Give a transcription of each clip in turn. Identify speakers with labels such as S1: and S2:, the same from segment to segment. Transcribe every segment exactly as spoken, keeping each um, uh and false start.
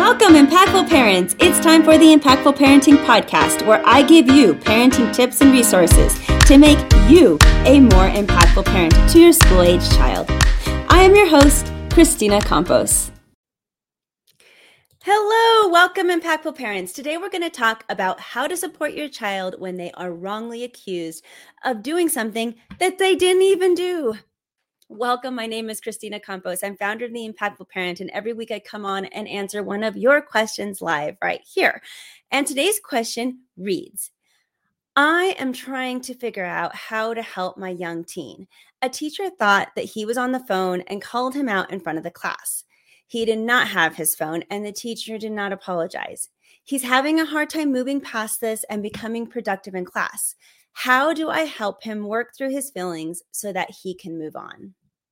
S1: Welcome, Impactful Parents. It's time for the Impactful Parenting Podcast, where I give you parenting tips and resources to make you a more impactful parent to your school-age child. I am your host, Christina Campos. Hello, welcome, Impactful Parents. Today we're going to talk about how to support your child when they are wrongly accused of doing something that they didn't even do. Welcome. My name is Christina Campos. I'm founder of The Impactful Parent, and every week I come on and answer one of your questions live right here. And today's question reads, I am trying to figure out how to help my young teen. A teacher thought that he was on the phone and called him out in front of the class. He did not have his phone, and the teacher did not apologize. He's having a hard time moving past this and becoming productive in class. How do I help him work through his feelings so that he can move on?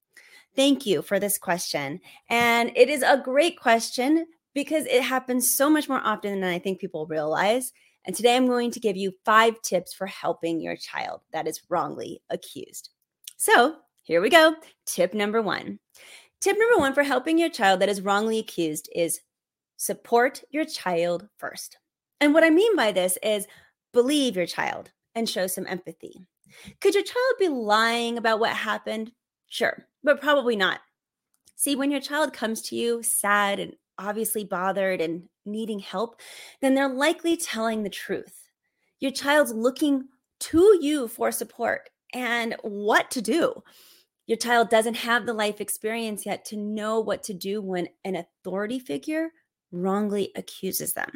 S1: Thank you for this question. And it is a great question because it happens so much more often than I think people realize. And today I'm going to give you five tips for helping your child that is wrongly accused. So here we go. Tip number one. Tip number one for helping your child that is wrongly accused is support your child first. And what I mean by this is believe your child and show some empathy. Could your child be lying about what happened? Sure, but probably not. See, when your child comes to you sad and obviously bothered and needing help, then they're likely telling the truth. Your child's looking to you for support and what to do. Your child doesn't have the life experience yet to know what to do when an authority figure wrongly accuses them.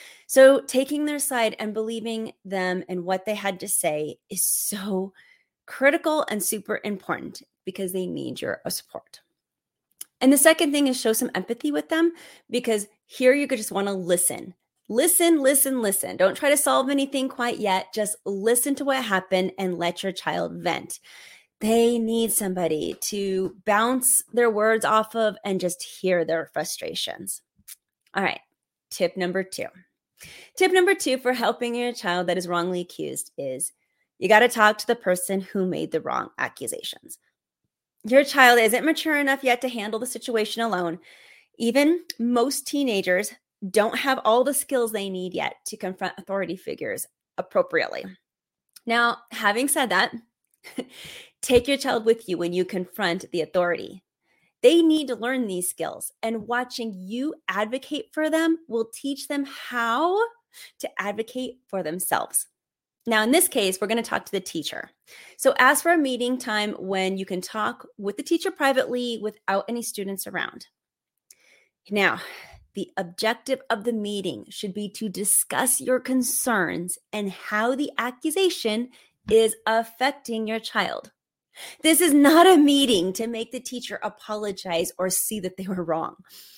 S1: So taking their side and believing them and what they had to say is so critical and super important because they need your support. And the second thing is show some empathy with them, because here you just want to listen. Listen, listen, listen. Don't try to solve anything quite yet. Just listen to what happened and let your child vent. They need somebody to bounce their words off of and just hear their frustrations. All right, tip number two. Tip number two for helping your child that is wrongly accused is you got to talk to the person who made the wrong accusations. Your child isn't mature enough yet to handle the situation alone. Even most teenagers don't have all the skills they need yet to confront authority figures appropriately. Now, having said that, take your child with you when you confront the authority. They need to learn these skills, and watching you advocate for them will teach them how to advocate for themselves. Now, in this case, we're going to talk to the teacher. So ask for a meeting time when you can talk with the teacher privately without any students around. Now, the objective of the meeting should be to discuss your concerns and how the accusation is affecting your child. This is not a meeting to make the teacher apologize or see that they were wrong.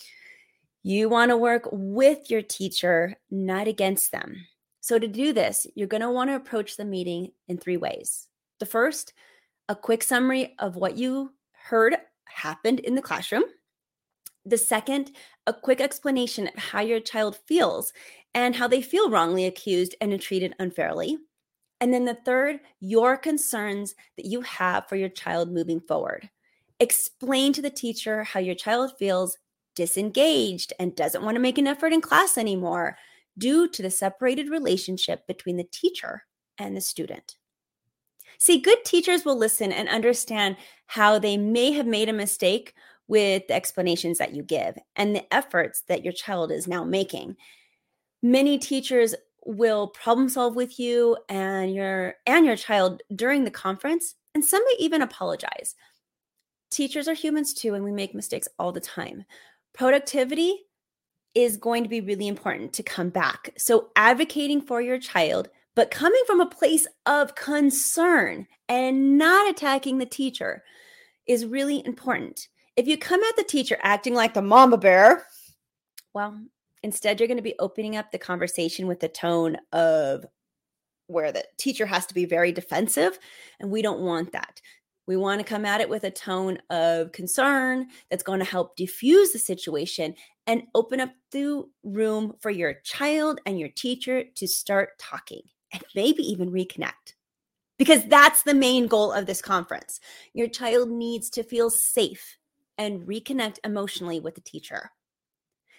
S1: You want to work with your teacher, not against them. So to do this, you're going to want to approach the meeting in three ways. The first, a quick summary of what you heard happened in the classroom. The second, a quick explanation of how your child feels and how they feel wrongly accused and treated unfairly. And then the third, your concerns that you have for your child moving forward. Explain to the teacher how your child feels disengaged and doesn't want to make an effort in class anymore due to the separated relationship between the teacher and the student. See, good teachers will listen and understand how they may have made a mistake with the explanations that you give and the efforts that your child is now making. Many teachers will problem solve with you and your and your child during the conference, and some may even apologize. Teachers are humans too, and we make mistakes all the time. Productivity is going to be really important to come back. So advocating for your child, but coming from a place of concern and not attacking the teacher is really important. If you come at the teacher acting like the mama bear, well, instead you're going to be opening up the conversation with the tone of where the teacher has to be very defensive, and we don't want that. We want to come at it with a tone of concern that's going to help diffuse the situation and open up the room for your child and your teacher to start talking and maybe even reconnect. Because that's the main goal of this conference. Your child needs to feel safe and reconnect emotionally with the teacher.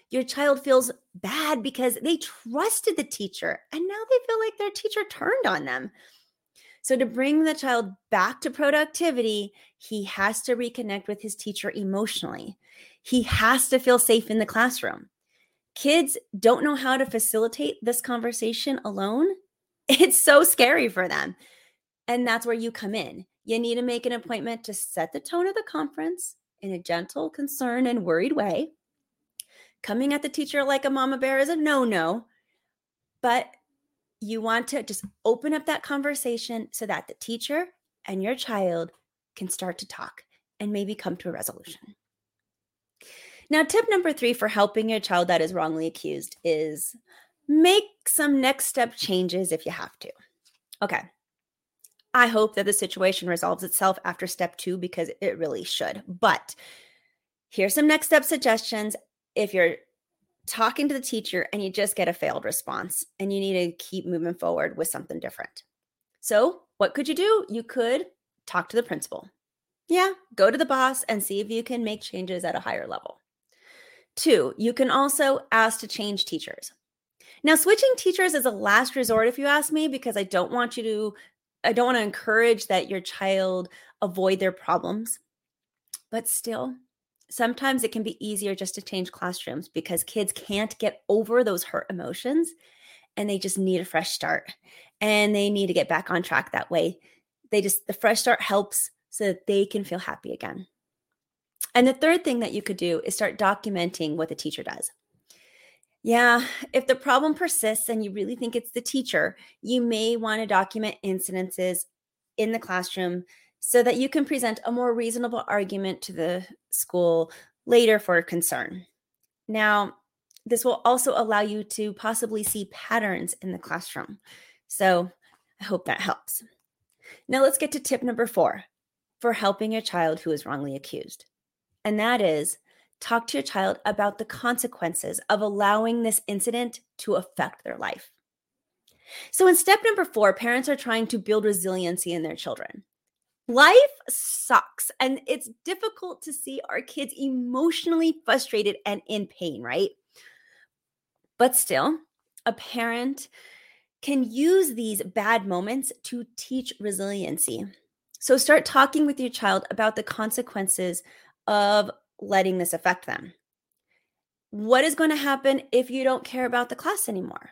S1: Your child feels bad because they trusted the teacher and now they feel like their teacher turned on them. So to bring the child back to productivity, he has to reconnect with his teacher emotionally. He has to feel safe in the classroom. Kids don't know how to facilitate this conversation alone. It's so scary for them. And that's where you come in. You need to make an appointment to set the tone of the conference in a gentle, concerned, and worried way. Coming at the teacher like a mama bear is a no-no, but you want to just open up that conversation so that the teacher and your child can start to talk and maybe come to a resolution. Now, tip number three for helping your child that is wrongly accused is make some next step changes if you have to. Okay. I hope that the situation resolves itself after step two because it really should. But here's some next step suggestions if you're talking to the teacher and you just get a failed response and you need to keep moving forward with something different. So what could you do? You could talk to the principal. Yeah, go to the boss and see if you can make changes at a higher level. Two, you can also ask to change teachers. Now, switching teachers is a last resort, if you ask me, because I don't want you to, I don't want to encourage that your child avoid their problems. But still, sometimes it can be easier just to change classrooms because kids can't get over those hurt emotions and they just need a fresh start and they need to get back on track that way. They just, the fresh start helps so that they can feel happy again. And the third thing that you could do is start documenting what the teacher does. Yeah, if the problem persists and you really think it's the teacher, you may want to document incidences in the classroom so that you can present a more reasonable argument to the school later for concern. Now, this will also allow you to possibly see patterns in the classroom. So I hope that helps. Now let's get to tip number four for helping a child who is wrongly accused. And that is talk to your child about the consequences of allowing this incident to affect their life. So in step number four, parents are trying to build resiliency in their children. Life sucks, and it's difficult to see our kids emotionally frustrated and in pain, right? But still, a parent can use these bad moments to teach resiliency. So start talking with your child about the consequences of letting this affect them. What is going to happen if you don't care about the class anymore?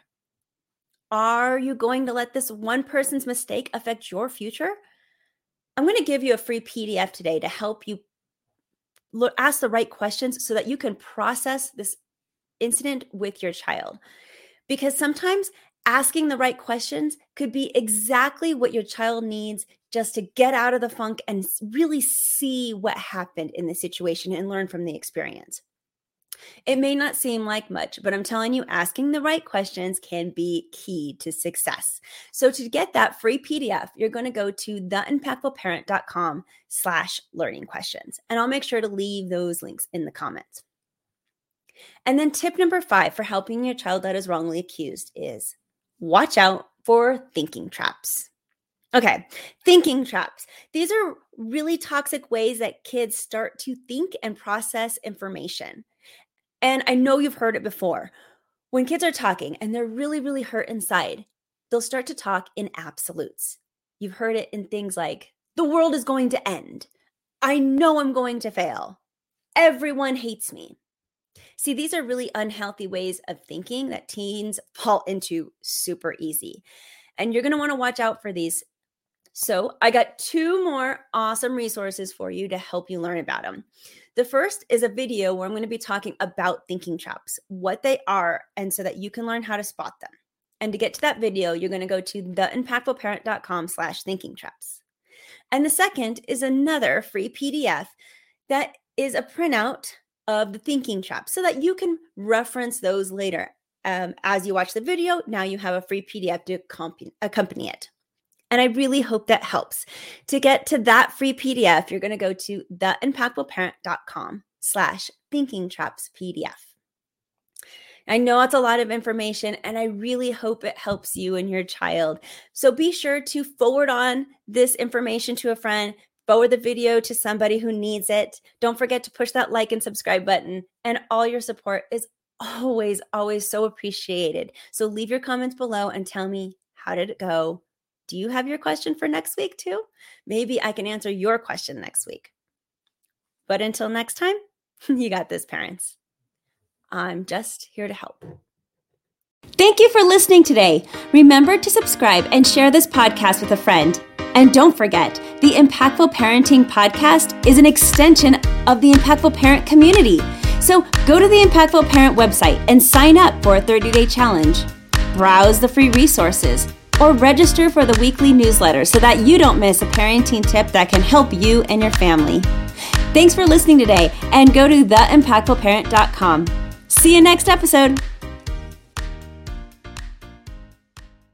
S1: Are you going to let this one person's mistake affect your future? I'm going to give you a free P D F today to help you look, ask the right questions so that you can process this incident with your child. Because sometimes asking the right questions could be exactly what your child needs just to get out of the funk and really see what happened in the situation and learn from the experience. It may not seem like much, but I'm telling you, asking the right questions can be key to success. So to get that free P D F, you're going to go to theimpactfulparent.com slash learning questions. And I'll make sure to leave those links in the comments. And then tip number five for helping your child that is wrongly accused is watch out for thinking traps. Okay, thinking traps. These are really toxic ways that kids start to think and process information. And I know you've heard it before. When kids are talking and they're really, really hurt inside, they'll start to talk in absolutes. You've heard it in things like, the world is going to end. I know I'm going to fail. Everyone hates me. See, these are really unhealthy ways of thinking that teens fall into super easy. And you're going to want to watch out for these. So I got two more awesome resources for you to help you learn about them. The first is a video where I'm going to be talking about thinking traps, what they are, and so that you can learn how to spot them. And to get to that video, you're going to go to theimpactfulparent.com slash thinking traps. And the second is another free P D F that is a printout of the thinking traps so that you can reference those later. Um, as you watch the video, now you have a free P D F to accompany, accompany it. And I really hope that helps. To get to that free P D F, you're going to go to theimpactfulparent.com slash thinking traps PDF. I know it's a lot of information, and I really hope it helps you and your child. So be sure to forward on this information to a friend, forward the video to somebody who needs it. Don't forget to push that like and subscribe button, and all your support is always, always so appreciated. So leave your comments below and tell me, how did it go? Do you have your question for next week too? Maybe I can answer your question next week. But until next time, you got this, parents. I'm just here to help. Thank you for listening today. Remember to subscribe and share this podcast with a friend. And don't forget, the Impactful Parenting Podcast is an extension of the Impactful Parent community. So go to the Impactful Parent website and sign up for a thirty-day challenge. Browse the free resources or register for the weekly newsletter so that you don't miss a parenting tip that can help you and your family. Thanks for listening today, and go to the impactful parent dot com. See you next episode.